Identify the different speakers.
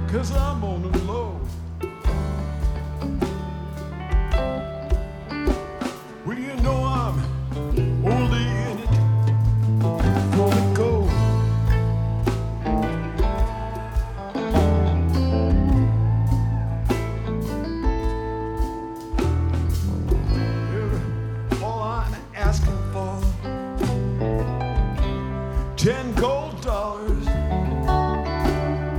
Speaker 1: 'cause I'm on the low. Well, you know I'm only in it for the gold. Yeah, all I'm asking for 10 gold